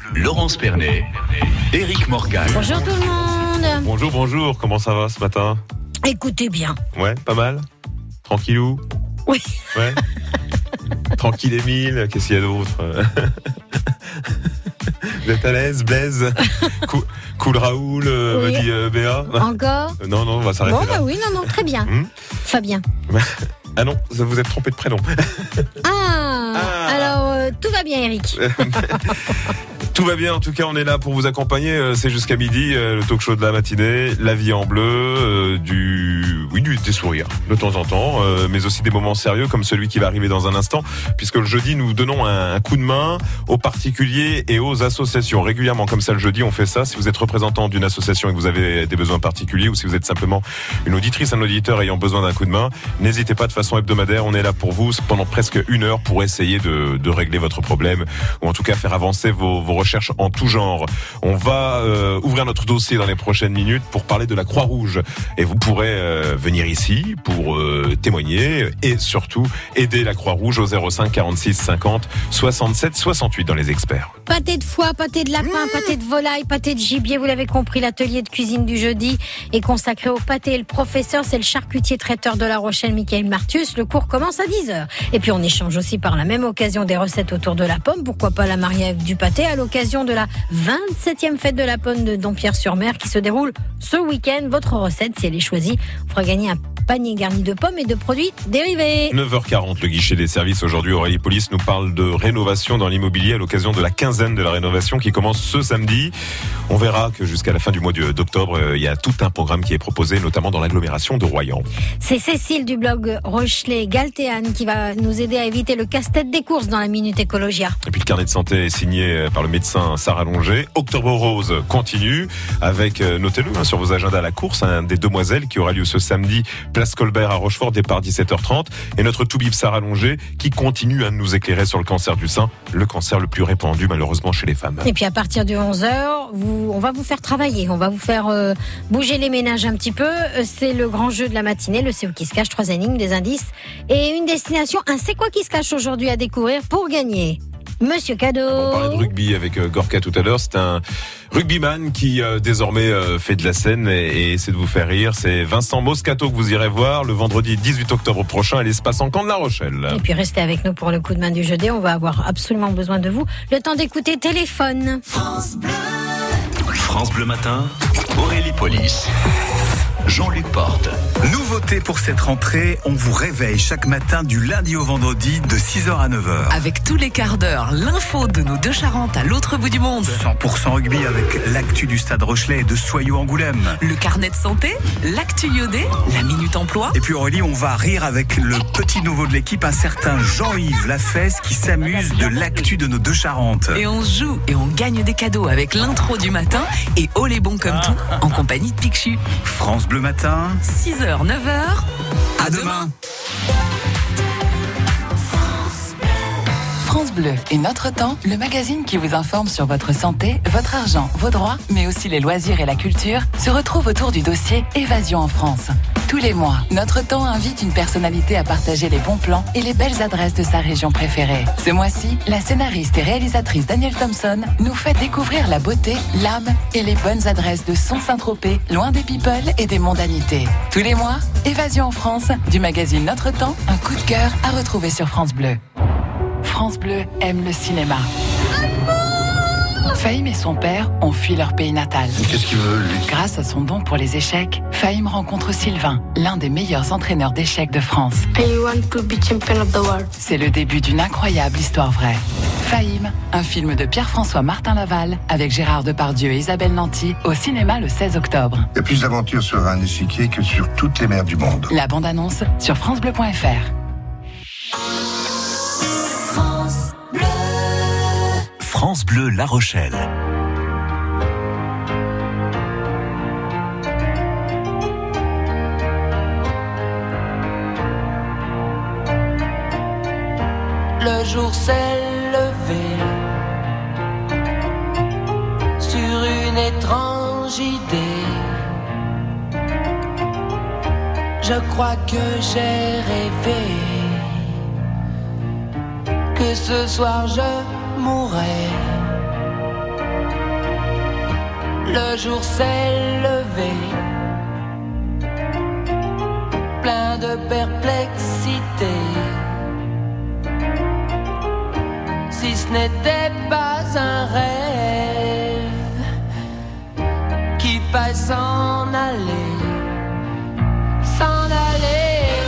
Laurence Pernet, Éric Morgan. Bonjour tout le monde. Bonjour, comment ça va ce matin? Écoutez bien. Ouais, pas mal? Tranquillou? Oui. Ouais. Tranquille Émile, qu'est-ce qu'il y a d'autre? Vous êtes à l'aise, Blaise? Cool Raoul, me Oui. dit Béa. Encore? Non, on va s'arrêter Bon, là. bah oui, non, très bien. Fabien. Ah non, vous êtes trompé de prénom. Alors, tout va bien, Eric. Tout va bien, en tout cas on est là pour vous accompagner, c'est jusqu'à midi, le talk show de la matinée, la vie en bleu, des sourires de temps en temps, mais aussi des moments sérieux comme celui qui va arriver dans un instant, puisque le jeudi nous donnons un coup de main aux particuliers et aux associations. Régulièrement comme ça le jeudi on fait ça, si vous êtes représentant d'une association et que vous avez des besoins particuliers, ou si vous êtes simplement une auditrice, un auditeur ayant besoin d'un coup de main, n'hésitez pas, de façon hebdomadaire, on est là pour vous pendant presque une heure pour essayer de régler votre problème, ou en tout cas faire avancer vos recherches en tout genre. On va ouvrir notre dossier dans les prochaines minutes pour parler de la Croix-Rouge, et vous pourrez venir ici pour témoigner et surtout aider la Croix-Rouge au 05 46 50 67 68 dans les experts. Pâté de foie, pâté de lapin, pâté de volaille, pâté de gibier, vous l'avez compris, l'atelier de cuisine du jeudi est consacré au pâté. Et le professeur, c'est le charcutier traiteur de La Rochelle, Michael Martius. Le cours commence à 10h. Et puis on échange aussi par la même occasion des recettes autour de la pomme. Pourquoi pas la mariée avec du pâté à l'occasion de la 27e fête de la pomme de Dompierre-sur-Mer qui se déroule ce week-end. Votre recette, si elle est choisie, vous fera gagner un panier garni de pommes et de produits dérivés. 9h40, le guichet des services. Aujourd'hui, Aurélie Police nous parle de rénovation dans l'immobilier à l'occasion de la quinzaine de la rénovation qui commence ce samedi. On verra que jusqu'à la fin du mois d'octobre, il y a tout un programme qui est proposé, notamment dans l'agglomération de Royan. C'est Cécile du blog Rochelet Galtéane qui va nous aider à éviter le casse-tête des courses dans la Minute Écologia. Et puis le carnet de santé est signé par le médecin Sarah Longer. Octobre Rose continue avec, notez-le sur vos agendas, la course, des Demoiselles qui aura lieu ce samedi, place Colbert à Rochefort, départ 17h30. Et notre toubib Sarah Longer qui continue à nous éclairer sur le cancer du sein, le cancer le plus répandu malheureusement chez les femmes. Et puis à partir de 11h, on va vous faire travailler, on va vous faire bouger les ménages un petit peu. C'est le grand jeu de la matinée, le C'est où qui se cache, 3 énigmes, des indices et une destination. Un C'est quoi qui se cache aujourd'hui à découvrir pour gagner Monsieur Cadeau. On parlait de rugby avec Gorka tout à l'heure. C'est un rugbyman qui désormais fait de la scène et essaie de vous faire rire. C'est Vincent Moscato que vous irez voir le vendredi 18 octobre prochain à l'espace Encan de La Rochelle. Et puis restez avec nous pour le coup de main du jeudi. On va avoir absolument besoin de vous. Le temps d'écouter Téléphone. France Bleu Matin, Aurélie Police. Jean-Luc Porte. Nouveauté pour cette rentrée, on vous réveille chaque matin du lundi au vendredi de 6h à 9h. Avec tous les quarts d'heure, l'info de nos deux Charentes à l'autre bout du monde. 100% rugby avec l'actu du Stade Rochelet et de Soyaux-Angoulême. Le carnet de santé, l'actu iodé, la minute emploi. Et puis Aurélie, on va rire avec le petit nouveau de l'équipe, un certain Jean-Yves Lafesse qui s'amuse de l'actu de nos deux Charentes. Et on joue et on gagne des cadeaux avec l'intro du matin et Oh les bons comme tout en compagnie de Picshu. France Bleu Matin, 6h, 9h. à demain. France Bleu et Notre Temps, le magazine qui vous informe sur votre santé, votre argent, vos droits, mais aussi les loisirs et la culture, se retrouve autour du dossier Évasion en France. Tous les mois, Notre Temps invite une personnalité à partager les bons plans et les belles adresses de sa région préférée. Ce mois-ci, la scénariste et réalisatrice Danielle Thompson nous fait découvrir la beauté, l'âme et les bonnes adresses de Son-Saint-Tropez, loin des people et des mondanités. Tous les mois, Évasion en France, du magazine Notre Temps, un coup de cœur à retrouver sur France Bleu. France Bleu aime le cinéma. Fahim et son père ont fui leur pays natal. Qu'est-ce qu'il veut, lui? Grâce à son don pour les échecs, Fahim rencontre Sylvain, l'un des meilleurs entraîneurs d'échecs de France. I want to be champion of the world. C'est le début d'une incroyable histoire vraie. Fahim, un film de Pierre-François Martin Laval avec Gérard Depardieu et Isabelle Nanty au cinéma le 16 octobre. Il y a plus d'aventures sur un échiquier que sur toutes les mers du monde. La bande-annonce sur francebleu.fr. France Bleu La Rochelle. Le jour s'est levé sur une étrange idée. Je crois que j'ai rêvé que ce soir je mourrais le jour s'est levé, plein de perplexité. Si ce n'était pas un rêve, qu'il faille s'en aller, s'en aller.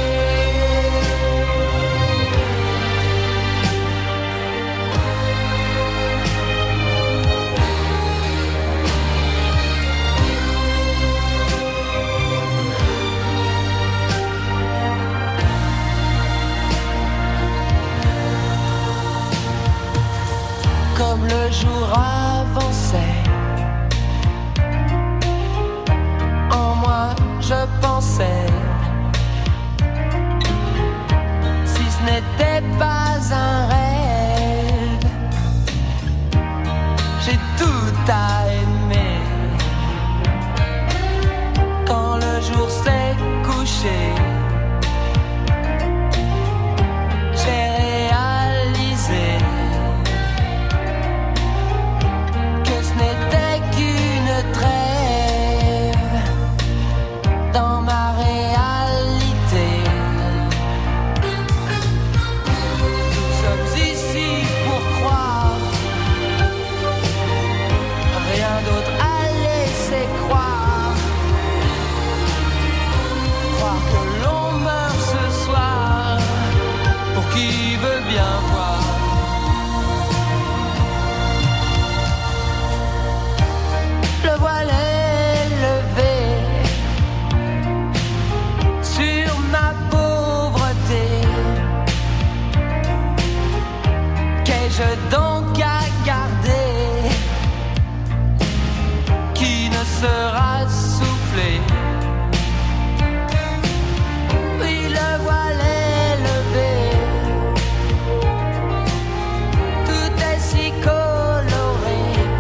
Comme le jour avançait, en moi je pensais, si ce n'était pas un rêve, j'ai tout à aimer. Quand le jour s'est couché, j'ai réalisé n'était qu'une trêve dans ma réalité. Nous sommes ici pour croire, rien d'autre à laisser croire. Croire que l'on meurt ce soir, pour qui veut bien voir. Le voile est levé sur ma pauvreté. Qu'ai-je donc à garder qui ne sera soufflé? Oui, le voile est levé, tout est si coloré.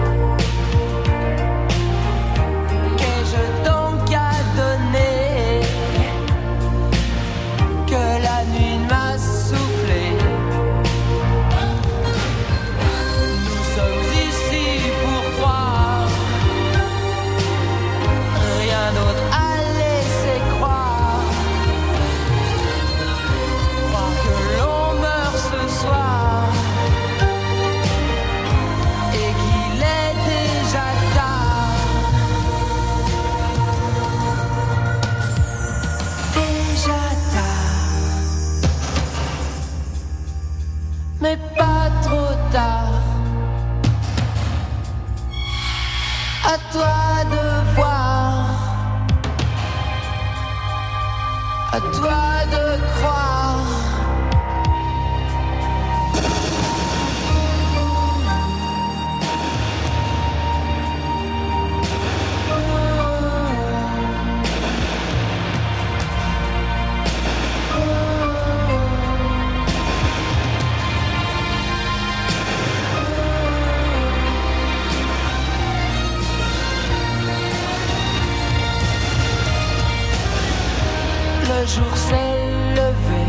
Donc à donner que la nuit m'a soufflé. Nous sommes ici pour croire, rien d'autre à laisser croire. Croire que l'on meurt ce soir et qu'il est déjà tard. Déjà tard, mais pas trop tard. À toi de voir, à toi de croire. Le jour s'est levé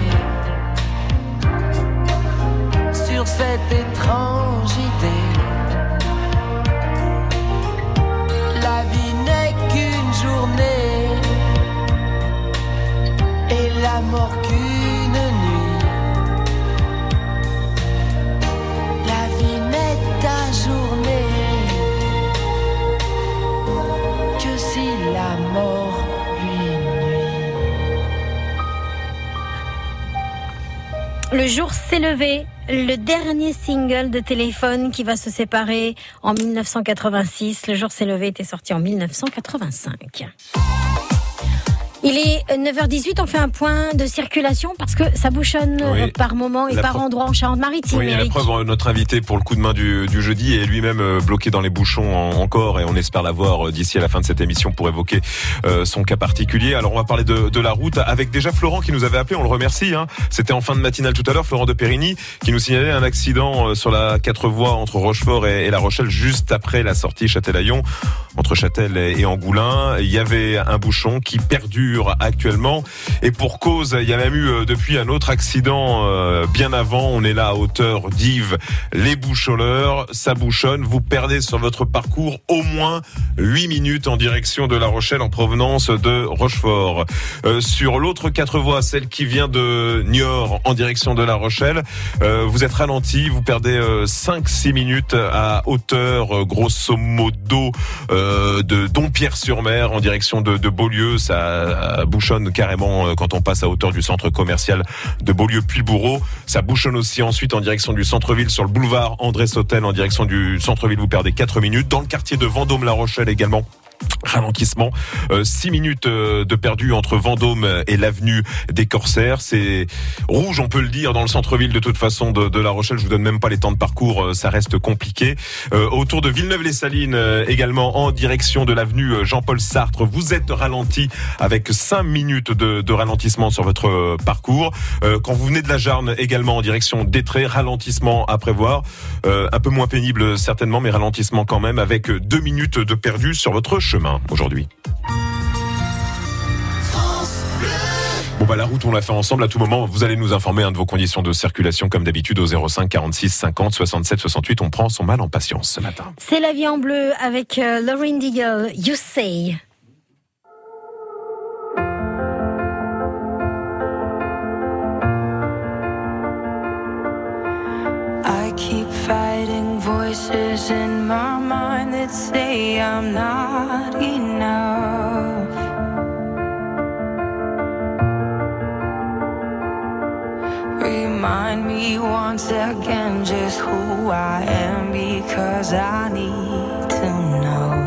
sur cette étrange idée. La vie n'est qu'une journée et la mort qu'une nuit. La vie n'est ta journée que si la mort lui nuit. Le jour s'est levé, le dernier single de Téléphone qui va se séparer en 1986. Le jour s'est levé était sorti en 1985. Il est 9h18, on fait un point de circulation parce que ça bouchonne par moment et par endroit en Charente-Maritime. Oui, la preuve, notre invité pour le coup de main du jeudi est lui-même bloqué dans les bouchons encore et on espère l'avoir d'ici à la fin de cette émission pour évoquer son cas particulier. Alors on va parler de la route avec déjà Florent qui nous avait appelé, on le remercie. C'était en fin de matinale tout à l'heure, Florent de Périgny qui nous signalait un accident sur la 4 voies entre Rochefort et La Rochelle juste après la sortie Châtelaillon. entre Châtel et Angoulins. Il y avait un bouchon qui perdure actuellement et pour cause, il y a même eu depuis un autre accident bien avant. On est là à hauteur d'Yves, les Boucholeurs, ça bouchonne. Vous perdez sur votre parcours au moins 8 minutes en direction de La Rochelle en provenance de Rochefort. Sur l'autre 4 voies, celle qui vient de Niort en direction de La Rochelle, vous êtes ralenti, vous perdez 5-6 minutes à hauteur grosso modo de Dompierre-sur-Mer en direction de Beaulieu. Ça bouchonne carrément quand on passe à hauteur du centre commercial de Beaulieu-Puybourreau. Ça bouchonne aussi ensuite en direction du centre-ville sur le boulevard André-Sautel en direction du centre-ville. Vous perdez 4 minutes. Dans le quartier de Vendôme-La Rochelle également, ralentissement, 6 minutes de perdu entre Vendôme et l'avenue des Corsaires. C'est rouge, on peut le dire, dans le centre-ville de toute façon de La Rochelle. Je vous donne même pas les temps de parcours, ça reste compliqué. Autour de Villeneuve-les-Salines également en direction de l'avenue Jean-Paul Sartre, vous êtes ralenti avec 5 minutes de ralentissement sur votre parcours. Quand vous venez de la Jarne également en direction d'Étré, ralentissement à prévoir. Un peu moins pénible certainement, mais ralentissement quand même avec 2 minutes de perdu sur votre chemin aujourd'hui. Bon la route on l'a fait ensemble. À tout moment vous allez nous informer de vos conditions de circulation comme d'habitude au 05 46 50 67 68. On prend son mal en patience ce matin. C'est La Vie en Bleu avec Lauryn Diggle, You Say. I keep fighting voices in my mind that say I'm not enough. Remind me once again just who I am, because I need to know.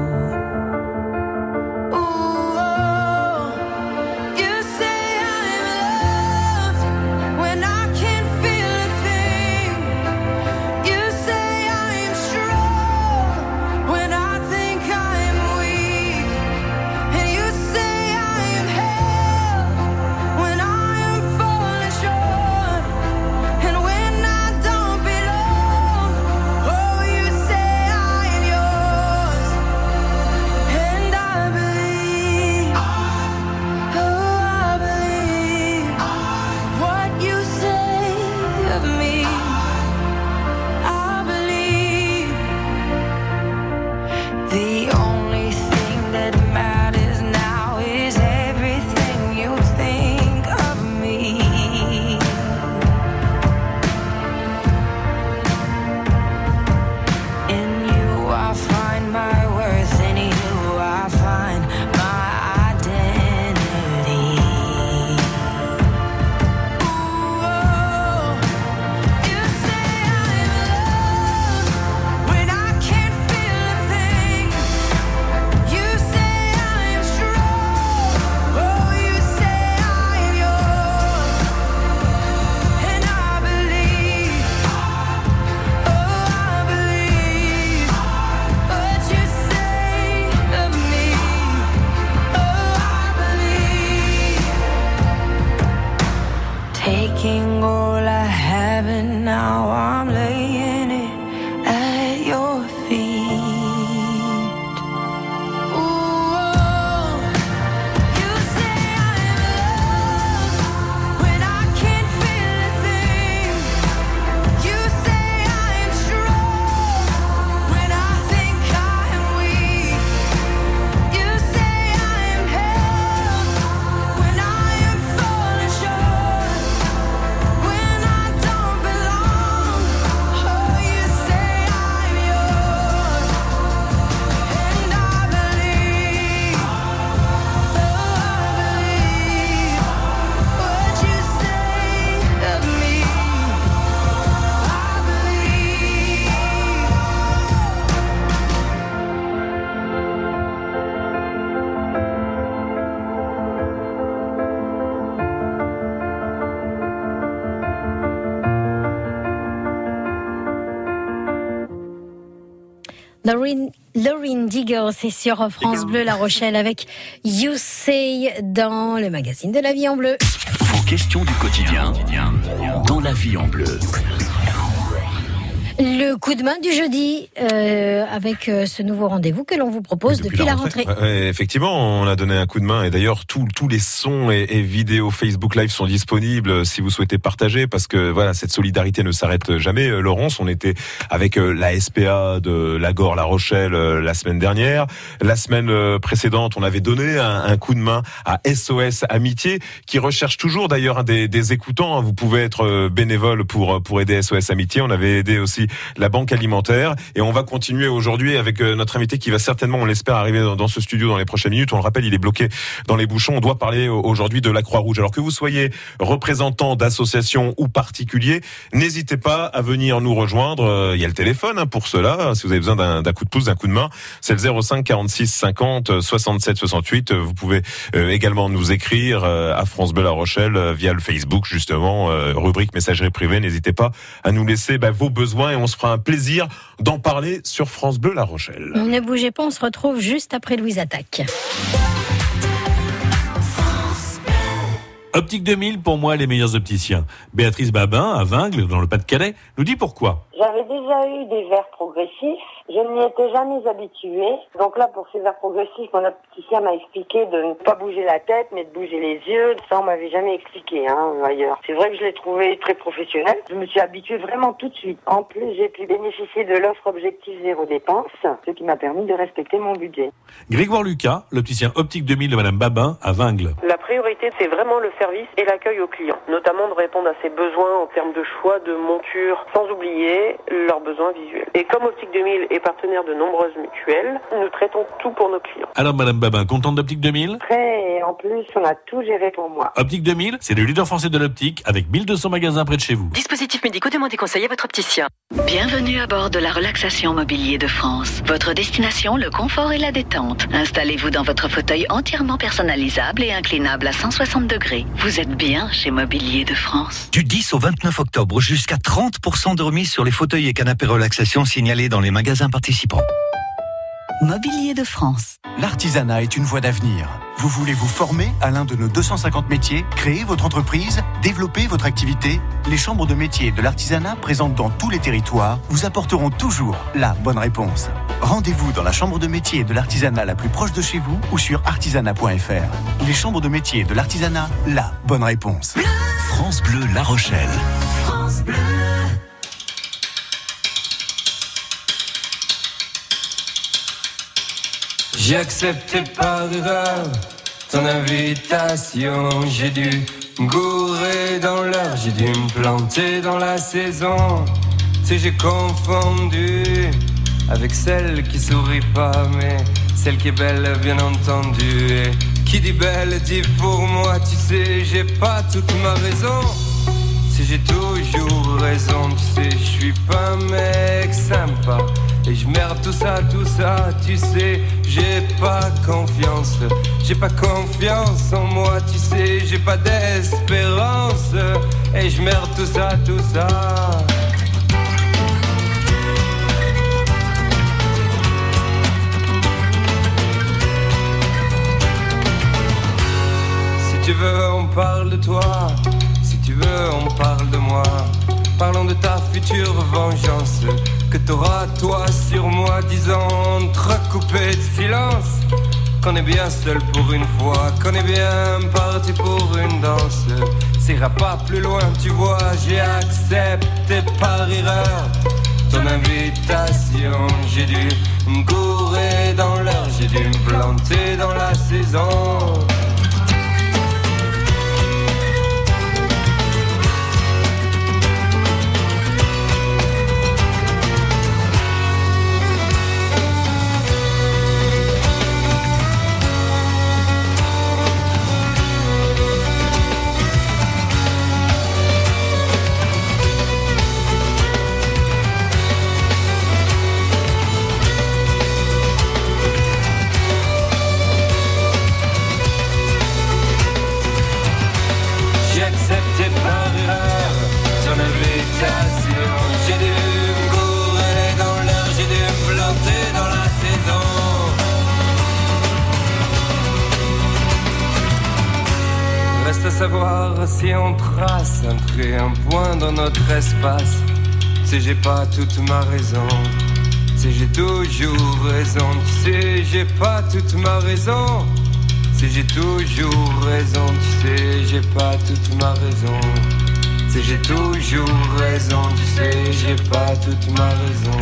Lauryn Diggle, c'est sur France Bleu La Rochelle avec You Say dans le magazine de La Vie en Bleu. Vos questions du quotidien dans La Vie en Bleu. Le coup de main du jeudi, avec ce nouveau rendez-vous que l'on vous propose depuis la rentrée. Effectivement, on a donné un coup de main et d'ailleurs tous les sons et vidéos Facebook Live sont disponibles si vous souhaitez partager, parce que voilà, cette solidarité ne s'arrête jamais. Laurence, on était avec la SPA de Lagor La Rochelle la semaine dernière. La semaine précédente, on avait donné un coup de main à SOS Amitié, qui recherche toujours d'ailleurs des écoutants. Vous pouvez être bénévole pour aider SOS Amitié. On avait aidé aussi la Banque Alimentaire et on va continuer aujourd'hui avec notre invité qui va certainement, on l'espère, arriver dans ce studio dans les prochaines minutes. On le rappelle, il est bloqué dans les bouchons. On doit parler aujourd'hui de la Croix-Rouge. Alors que vous soyez représentant d'association ou particulier, n'hésitez pas à venir nous rejoindre. Il y a le téléphone pour cela. Si vous avez besoin d'un coup de pouce, d'un coup de main, c'est le 05 46 50 67 68. Vous pouvez également nous écrire à France Bleu La Rochelle via le Facebook, justement, rubrique messagerie privée. N'hésitez pas à nous laisser vos besoins et on se fera un plaisir d'en parler sur France Bleu La Rochelle. Ne bougez pas, on se retrouve juste après Louise Attaque. Optique 2000, pour moi, les meilleurs opticiens. Béatrice Babin, à Vingles, dans le Pas-de-Calais, nous dit pourquoi. J'avais déjà eu des verres progressifs. Je n'y étais jamais habituée. Donc là, pour ces verres progressifs, mon opticien m'a expliqué de ne pas bouger la tête, mais de bouger les yeux. Ça, on m'avait jamais expliqué ailleurs. C'est vrai que je l'ai trouvé très professionnel. Je me suis habituée vraiment tout de suite. En plus, j'ai pu bénéficier de l'offre Objectif Zéro Dépense, ce qui m'a permis de respecter mon budget. Grégoire Lucas, l'opticien Optique 2000 de Madame Babin, à Vingles. La priorité, c'est vraiment le service et l'accueil aux clients, notamment de répondre à ses besoins en termes de choix de monture, sans oublier leurs besoins visuels. Et comme Optique 2000 est partenaire de nombreuses mutuelles, nous traitons tout pour nos clients. Alors Madame Babin, contente d'Optique 2000 ? Très, et en plus, on a tout géré pour moi. Optique 2000, c'est le leader français de l'optique avec 1200 magasins près de chez vous. Dispositifs médicaux, demandez conseil à votre opticien. Bienvenue à bord de la Relaxation Mobilier de France. Votre destination, le confort et la détente. Installez-vous dans votre fauteuil entièrement personnalisable et inclinable à 160 degrés. Vous êtes bien chez Mobilier de France. Du 10 au 29 octobre, jusqu'à 30% de remise sur les fauteuils et canapés relaxation signalés dans les magasins participants. Mobilier de France. L'artisanat est une voie d'avenir. Vous voulez vous former à l'un de nos 250 métiers, créer votre entreprise, développer votre activité ? Les chambres de métiers de l'artisanat présentes dans tous les territoires vous apporteront toujours la bonne réponse. Rendez-vous dans la chambre de métiers de l'artisanat la plus proche de chez vous ou sur artisanat.fr. Les chambres de métiers de l'artisanat, la bonne réponse. France Bleu La Rochelle. France Bleu. J'ai accepté par erreur ton invitation. J'ai dû me gourer dans l'heure, j'ai dû me planter dans la saison. Si j'ai confondu avec celle qui sourit pas, mais celle qui est belle, bien entendu. Et qui dit belle dit pour moi, tu sais, j'ai pas toute ma raison. Si j'ai toujours raison, tu sais, je suis pas un mec sympa. Et je merde tout ça, tu sais, j'ai pas confiance en moi, tu sais, j'ai pas d'espérance. Et je merde tout ça. Si tu veux, on parle de toi. Si tu veux, on parle de moi. Parlons de ta future vengeance que t'auras toi sur moi, disant entrecoupé de silence qu'on est bien seul pour une fois, qu'on est bien parti pour une danse. Ça ira pas plus loin, tu vois, j'ai accepté par erreur ton invitation. J'ai dû me gourer dans l'heure, j'ai dû me planter dans la saison. Reste à savoir si on trace un trait, un point dans notre espace. Tu sais, j'ai pas toute ma raison. Tu sais, j'ai toujours raison. Tu sais, j'ai pas toute ma raison. Tu sais, j'ai toujours raison. Tu sais, j'ai pas toute ma raison. Tu sais, j'ai toujours raison. Tu sais, j'ai pas toute ma raison.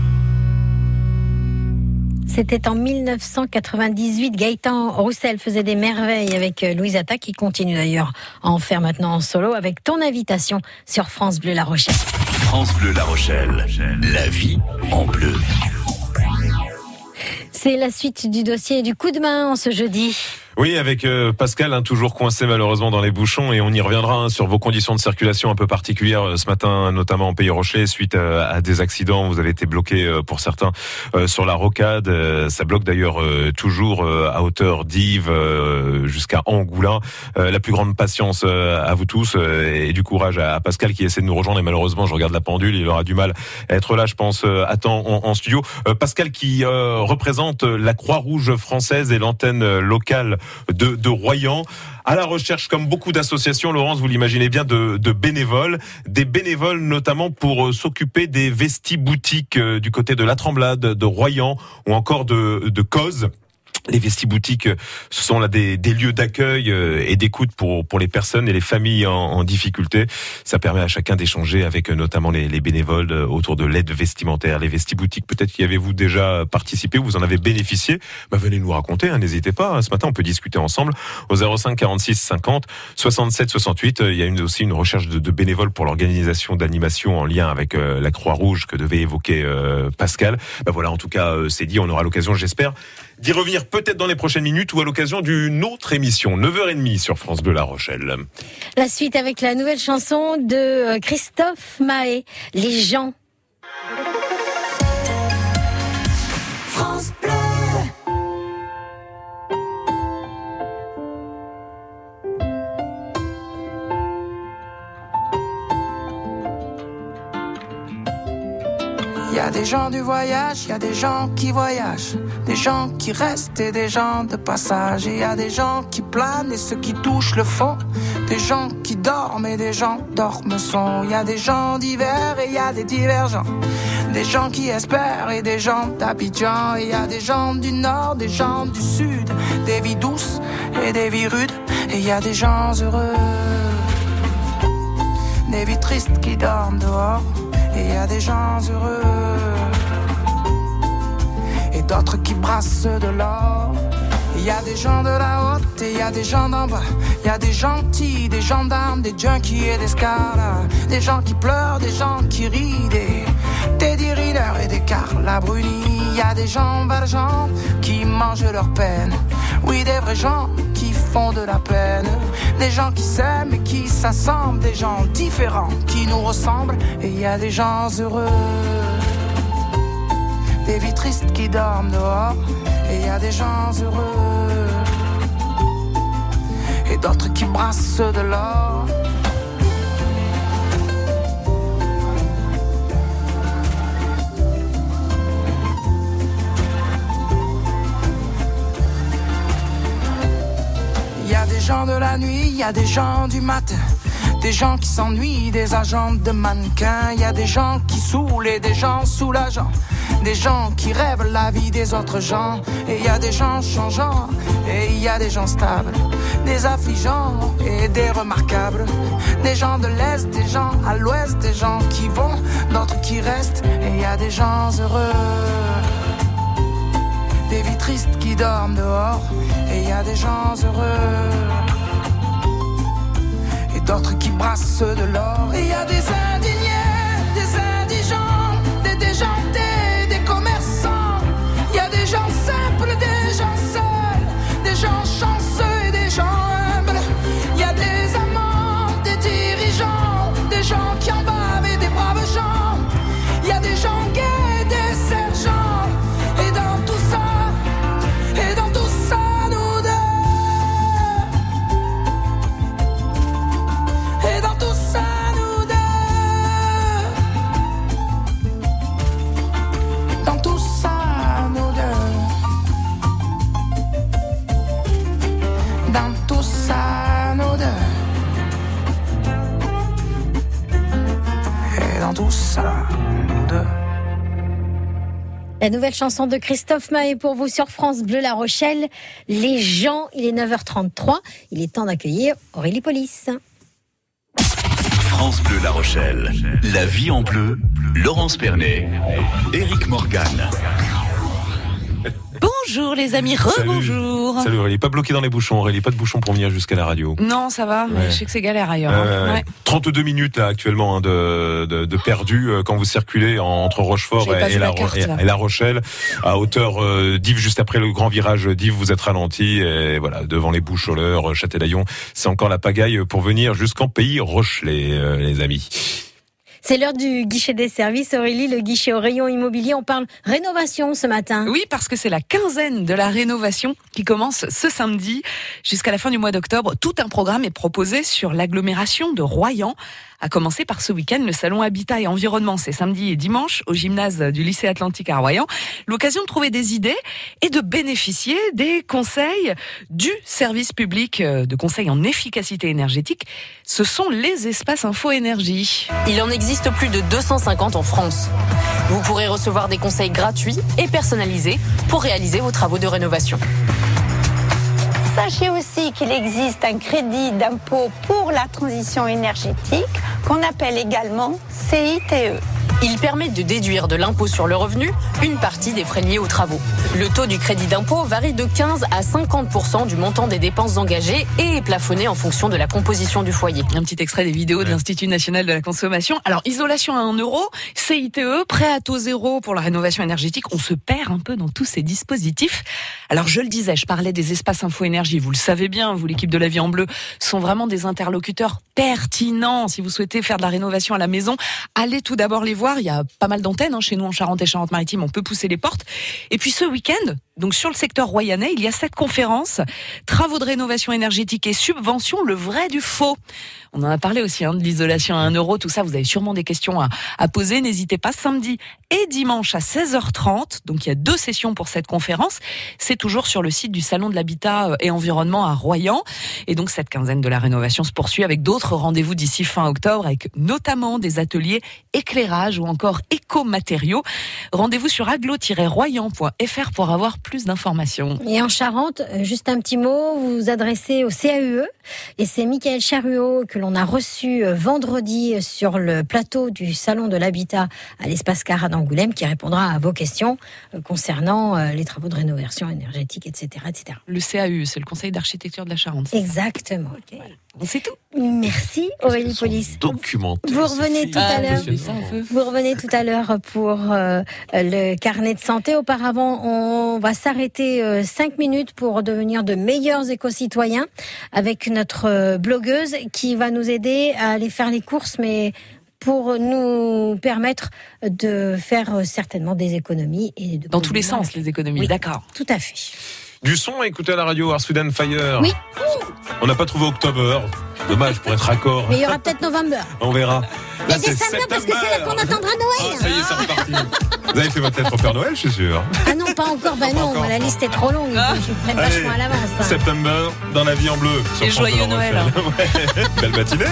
C'était en 1998. Gaëtan Roussel faisait des merveilles avec Louise Attaque, qui continue d'ailleurs à en faire maintenant en solo avec Ton invitation sur France Bleu La Rochelle. France Bleu La Rochelle, la vie en bleu. C'est la suite du dossier du coup de main en ce jeudi. Oui, avec Pascal, toujours coincé malheureusement dans les bouchons, et on y reviendra sur vos conditions de circulation un peu particulières ce matin, notamment en Pays Rochelet, suite à des accidents. Vous avez été bloqué pour certains sur la rocade. Ça bloque d'ailleurs toujours à hauteur d'Yves jusqu'à Angoulins. La plus grande patience à vous tous et du courage à Pascal qui essaie de nous rejoindre. Et malheureusement, je regarde la pendule, il aura du mal à être là, je pense, à temps en studio. Pascal qui représente la Croix-Rouge française et l'antenne locale de Royan, à la recherche, comme beaucoup d'associations, Laurence, vous l'imaginez bien, de bénévoles, des bénévoles notamment pour s'occuper des vestiboutiques du côté de la Tremblade, de Royan ou encore de Cozes. Les vestiboutiques, ce sont là des lieux d'accueil et d'écoute pour les personnes et les familles en difficulté. Ça permet à chacun d'échanger avec notamment les bénévoles autour de l'aide vestimentaire. Les vestiboutiques, peut-être y avez-vous déjà participé, vous en avez bénéficié. Venez nous raconter, n'hésitez pas. Ce matin, on peut discuter ensemble au 05 46 50 67 68. Il y a aussi une recherche de bénévoles pour l'organisation d'animation en lien avec la Croix-Rouge que devait évoquer Pascal. Voilà, en tout cas, c'est dit. On aura l'occasion, j'espère, d'y revenir peut-être dans les prochaines minutes ou à l'occasion d'une autre émission, 9h30 sur France Bleu La Rochelle. La suite avec la nouvelle chanson de Christophe Mahé, Les gens. France Bleu. Il y a des gens du voyage, il y a des gens qui voyagent, des gens qui restent et des gens de passage. Et il y a des gens qui planent et ceux qui touchent le fond, des gens qui dorment et des gens dorment son. Il y a des gens divers et il y a des divergents, des gens qui espèrent et des gens d'Abidjan. Et il y a des gens du nord, des gens du sud, des vies douces et des vies rudes. Et il y a des gens heureux, des vies tristes qui dorment dehors. Et il y a des gens heureux et d'autres qui brassent de l'or. Il y a des gens de la haute et il y a des gens d'en bas. Il y a des gentils, des gendarmes, des junkies et des scars. Des gens qui pleurent, des gens qui rient, des Teddy Riner et des Carla Bruni. Il y a des gens valjean qui mangent leur peine. Oui, des vrais gens qui font de la peine. Des gens qui s'aiment et qui s'assemblent. Des gens différents qui nous ressemblent. Et il y a des gens heureux, des vies tristes qui dorment dehors. Et il y a des gens heureux et d'autres qui brassent de l'or. Il y a des gens de la nuit, il y a des gens du matin, des gens qui s'ennuient, des agents de mannequins. Il y a des gens qui saoulent et des gens soulageants, des gens qui rêvent la vie des autres gens. Et il y a des gens changeants et il y a des gens stables, des affligeants et des remarquables, des gens de l'Est, des gens à l'Ouest, des gens qui vont, d'autres qui restent. Et il y a des gens heureux, des vies tristes qui dorment dehors. Et il y a des gens heureux et d'autres qui brassent de l'or. Et il y a des indignés, des indigents, des déjantés, des commerçants. Il y a des gens simples, des gens seuls, des gens chanceux et des gens humbles. Il y a des amants, des dirigeants, des gens qui en bavent et des braves gens. Il y a des gens gays, des sergents. Et dans tout ça, nous deux. Et dans tout ça, nous deux. La nouvelle chanson de Christophe Maé pour vous sur France Bleu La Rochelle. Les gens, il est 9h33. Il est temps d'accueillir Aurélie Polis. France Bleu La Rochelle. La vie en bleu. Laurence Pernet. Éric Morgan. Bonjour les amis, rebonjour. Salut Aurélie, pas bloqué dans les bouchons Aurélie, pas de bouchons pour venir jusqu'à la radio. Non, ça va, mais je sais que c'est galère ailleurs. 32 minutes là actuellement de perdu quand vous circulez entre Rochefort et la Rochelle, à hauteur d'Yves, juste après le grand virage d'Yves, vous êtes ralenti et voilà, devant les Bouches-Choleurs, Châtelaillon, c'est encore la pagaille pour venir jusqu'en pays rochelais, les amis. C'est l'heure du guichet des services. Aurélie, le guichet au rayon immobilier, on parle rénovation ce matin. Oui, parce que c'est la quinzaine de la rénovation qui commence ce samedi jusqu'à la fin du mois d'octobre. Tout un programme est proposé sur l'agglomération de Royan. À commencer par ce week-end, le salon Habitat et Environnement, c'est samedi et dimanche au gymnase du lycée Atlantique à Royan. L'occasion de trouver des idées et de bénéficier des conseils du service public de conseil en efficacité énergétique. Ce sont les espaces Info Énergie. Il en existe plus de 250 en France. Vous pourrez recevoir des conseils gratuits et personnalisés pour réaliser vos travaux de rénovation. Sachez aussi qu'il existe un crédit d'impôt pour la transition énergétique qu'on appelle également CITE. Il permet de déduire de l'impôt sur le revenu une partie des frais liés aux travaux. Le taux du crédit d'impôt varie de 15 à 50% du montant des dépenses engagées et est plafonné en fonction de la composition du foyer. Un petit extrait des vidéos de l'Institut National de la Consommation. Alors, isolation à 1 €, CITE, prêt à taux zéro pour la rénovation énergétique. On se perd un peu dans tous ces dispositifs. Alors, je le disais, je parlais des espaces Info Énergie. Vous le savez bien, vous, l'équipe de La Vie en Bleu, sont vraiment des interlocuteurs pertinents. Si vous souhaitez faire de la rénovation à la maison, allez tout d'abord les voir. Il y a pas mal d'antennes chez nous en Charente et Charente-Maritime, on peut pousser les portes. Et puis ce week-end, donc sur le secteur royannais, il y a cette conférence, travaux de rénovation énergétique et subventions, le vrai du faux. On en a parlé aussi de l'isolation à 1 €, tout ça, vous avez sûrement des questions à poser. N'hésitez pas, samedi et dimanche à 16h30, donc il y a 2 sessions pour cette conférence. C'est toujours sur le site du Salon de l'Habitat et Environnement à Royan. Et donc cette quinzaine de la rénovation se poursuit avec d'autres rendez-vous d'ici fin octobre, avec notamment des ateliers éclairage ou encore éco-matériaux. Rendez-vous sur aglo-royan.fr pour avoir plus d'informations. Et en Charente, juste un petit mot, vous vous adressez au CAUE et c'est Michael Charuot que l'on a reçu vendredi sur le plateau du Salon de l'Habitat à l'Espace Cara d'Angoulême qui répondra à vos questions concernant les travaux de rénovation énergétique, etc., etc. Le CAUE, c'est le Conseil d'architecture de la Charente. Exactement. Okay. Voilà. C'est tout. Merci Aurélie Polis. Documentaire. Vous revenez tout à l'heure pour le carnet de santé. Auparavant, on va s'arrêter 5 minutes pour devenir de meilleurs éco-citoyens avec notre blogueuse qui va nous aider à aller faire les courses, mais pour nous permettre de faire certainement des économies. Et dans tous les sens, les économies. Oui, d'accord. Tout à fait. Du son, écoutez à la radio, Ars Sweden Fire. Oui. On n'a pas trouvé October. Dommage pour être raccord. Mais il y aura peut-être November. On verra. Là, c'est September parce que c'est là qu'on attendra Noël. Ça y est, c'est reparti. Vous avez fait votre lettre au Père Noël, je suis sûr. Ah non, pas encore. Bah non, la liste est trop longue. Je prenne vachement à l'avance. September, dans la vie en bleu. Et joyeux Noël. Ouais. Belle matinée.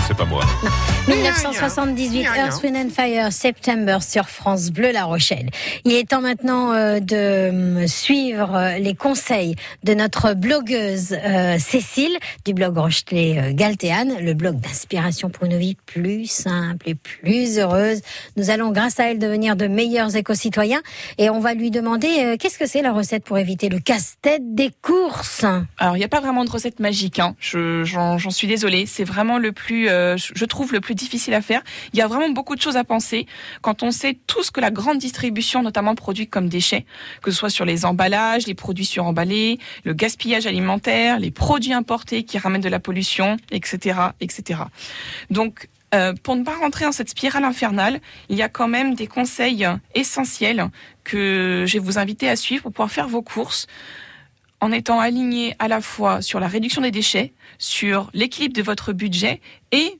c'est pas moi. 1978, Earth, Wind and Fire, September sur France Bleu La Rochelle. Il est temps maintenant de suivre les conseils de notre blogueuse Cécile du blog Rochelais Galtéane, le blog d'inspiration pour une vie plus simple et plus heureuse. Nous allons grâce à elle devenir de meilleurs éco-citoyens et on va lui demander qu'est-ce que c'est la recette pour éviter le casse-tête des courses. Alors il n'y a pas vraiment de recette magique, hein. J'en suis désolée, c'est vraiment le plus, je trouve le plus difficile à faire. Il y a vraiment beaucoup de choses à penser quand on sait tout ce que la grande distribution notamment produit comme déchets, que ce soit sur les emballages, les produits suremballés, le gaspillage alimentaire, les produits importés qui ramènent de la pollution, etc., etc. Donc pour ne pas rentrer dans cette spirale infernale, il y a quand même des conseils essentiels que je vais vous inviter à suivre pour pouvoir faire vos courses en étant aligné à la fois sur la réduction des déchets, sur l'équilibre de votre budget et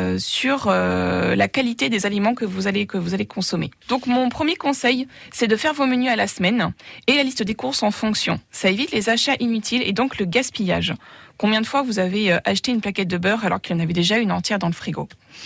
sur la qualité des aliments que vous allez consommer. Donc mon premier conseil, c'est de faire vos menus à la semaine et la liste des courses en fonction. Ça évite les achats inutiles et donc le gaspillage. Combien de fois vous avez acheté une plaquette de beurre alors qu'il y en avait déjà une entière dans le frigo ?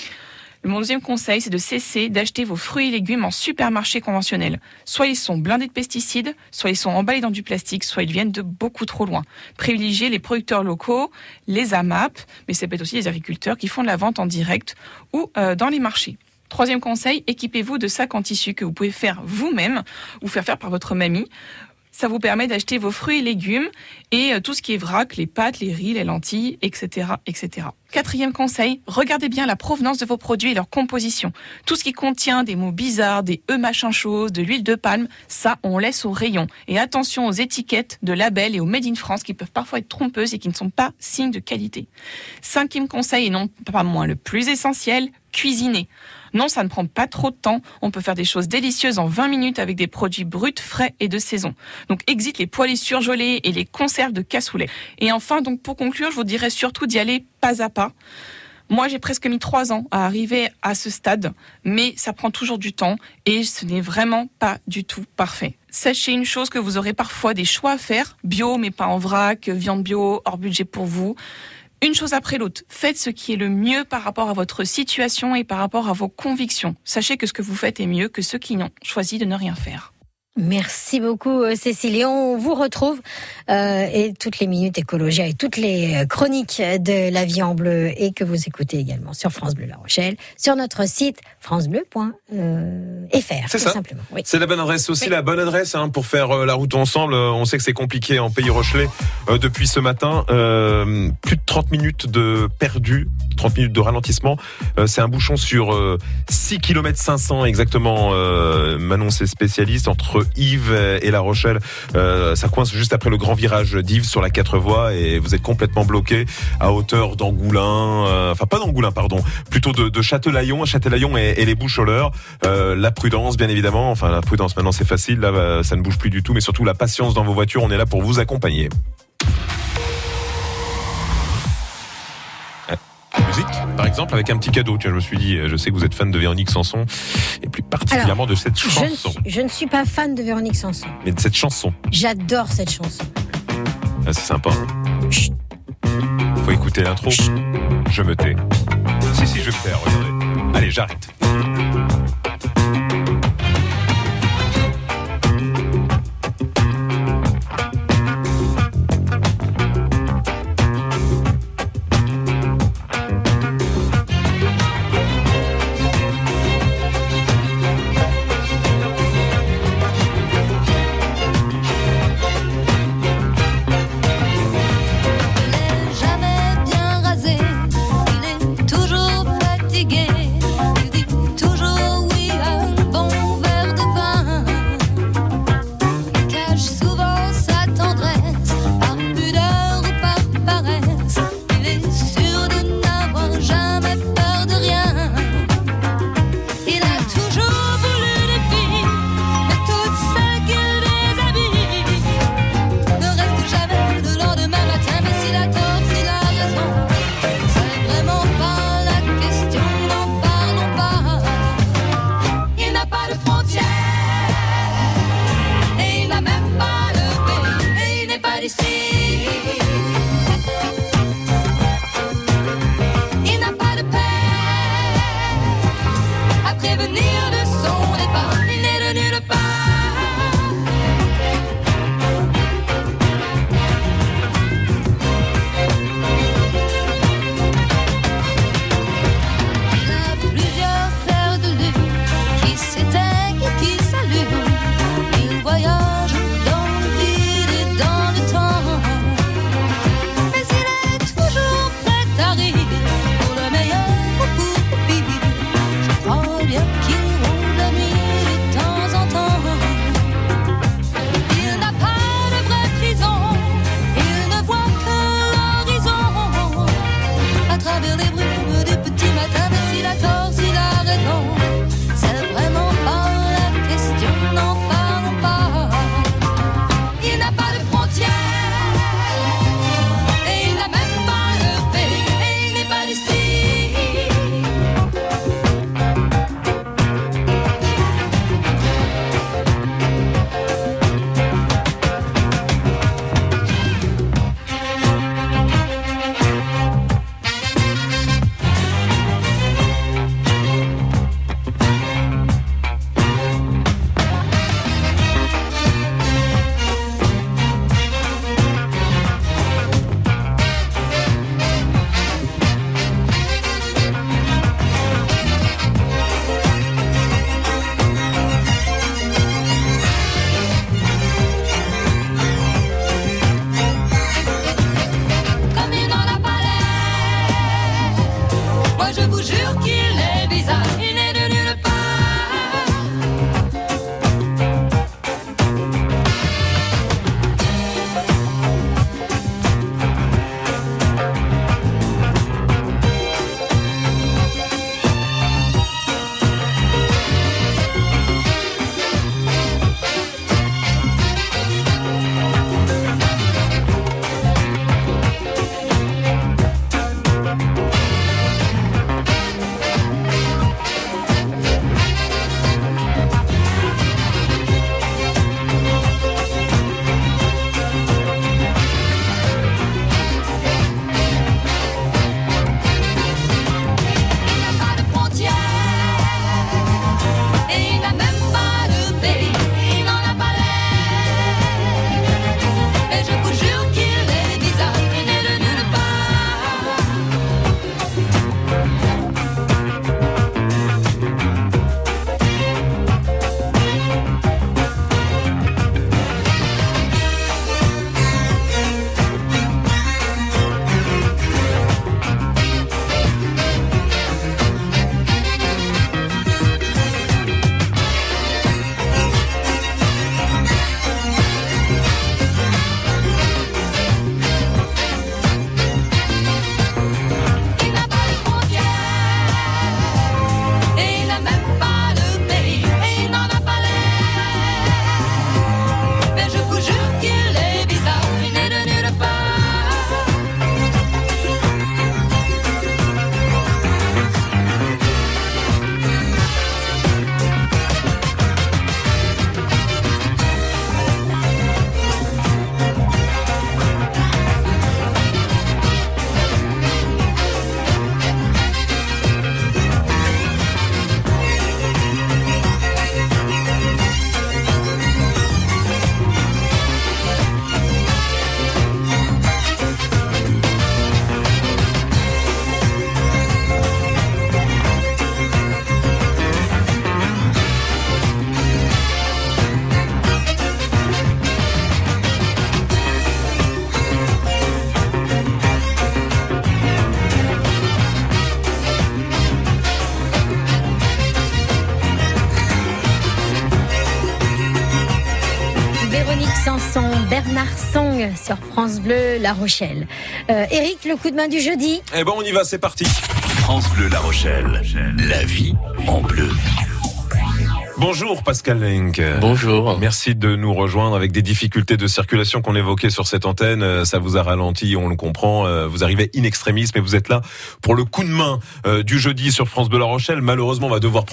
Mon deuxième conseil, c'est de cesser d'acheter vos fruits et légumes en supermarché conventionnel. Soit ils sont blindés de pesticides, soit ils sont emballés dans du plastique, soit ils viennent de beaucoup trop loin. Privilégiez les producteurs locaux, les AMAP, mais ça peut être aussi les agriculteurs qui font de la vente en direct ou dans les marchés. Troisième conseil, équipez-vous de sacs en tissu que vous pouvez faire vous-même ou faire par votre mamie. Ça vous permet d'acheter vos fruits et légumes et tout ce qui est vrac, les pâtes, les riz, les lentilles, etc., etc. Quatrième conseil, regardez bien la provenance de vos produits et leur composition. Tout ce qui contient des mots bizarres, des machin chose, de l'huile de palme, ça on laisse au rayon. Et attention aux étiquettes de labels et aux Made in France qui peuvent parfois être trompeuses et qui ne sont pas signes de qualité. Cinquième conseil et non pas moins le plus essentiel, cuisiner. Non, ça ne prend pas trop de temps. On peut faire des choses délicieuses en 20 minutes avec des produits bruts, frais et de saison. Donc, exit les poêlés surgelés et les conserves de cassoulet. Et enfin, donc, pour conclure, je vous dirais surtout d'y aller pas à pas. Moi, j'ai presque mis 3 ans à arriver à ce stade, mais ça prend toujours du temps et ce n'est vraiment pas du tout parfait. Sachez une chose, que vous aurez parfois des choix à faire, bio mais pas en vrac, viande bio, hors budget pour vous. Une chose après l'autre, faites ce qui est le mieux par rapport à votre situation et par rapport à vos convictions. Sachez que ce que vous faites est mieux que ceux qui ont choisi de ne rien faire. Merci beaucoup Cécile. Et on vous retrouve et toutes les minutes écologie et toutes les chroniques de La Vie en Bleu et que vous écoutez également sur France Bleu La Rochelle, sur notre site francebleu.fr. C'est tout ça. Simplement. Oui. C'est la bonne adresse aussi, la bonne adresse pour faire la route ensemble. On sait que c'est compliqué en Pays Rochelais depuis ce matin. Plus de 30 minutes de perdu, 30 minutes de ralentissement. C'est un bouchon sur 6 km 500 exactement. Manon, c'est spécialiste entre Yves et La Rochelle. Ça coince juste après le grand virage d'Yves sur la 4 voies et vous êtes complètement bloqué à hauteur d'Angoulin, enfin pas d'Angoulin pardon, plutôt de Châtelaillon et les Bouches-au-Leur. La prudence bien évidemment, enfin la prudence maintenant c'est facile, là ça ne bouge plus du tout, mais surtout la patience dans vos voitures, on est là pour vous accompagner. Musique, par exemple, avec un petit cadeau. Tiens, je me suis dit, je sais que vous êtes fan de Véronique Sanson, et plus particulièrement de cette chanson. Je ne suis pas fan de Véronique Sanson. Mais de cette chanson. J'adore cette chanson. Ah, c'est sympa. Chut. Faut écouter l'intro. Chut. Je me tais. Si, je vais me taire, regardez. Allez, j'arrête. Jamais bien rasé, il est toujours fatigué. Il dit Pascaling sur France Bleu La Rochelle. Eric, le coup de main du jeudi. Eh ben on y va, c'est parti. France Bleu La Rochelle, la vie en bleu. Bonjour Pascal Lenk. Bonjour. Merci de nous rejoindre avec des difficultés de circulation qu'on évoquait sur cette antenne. Ça vous a ralenti, on le comprend. Vous arrivez in extremis, mais vous êtes là pour le coup de main du jeudi sur France Bleu La Rochelle. Malheureusement, on va devoir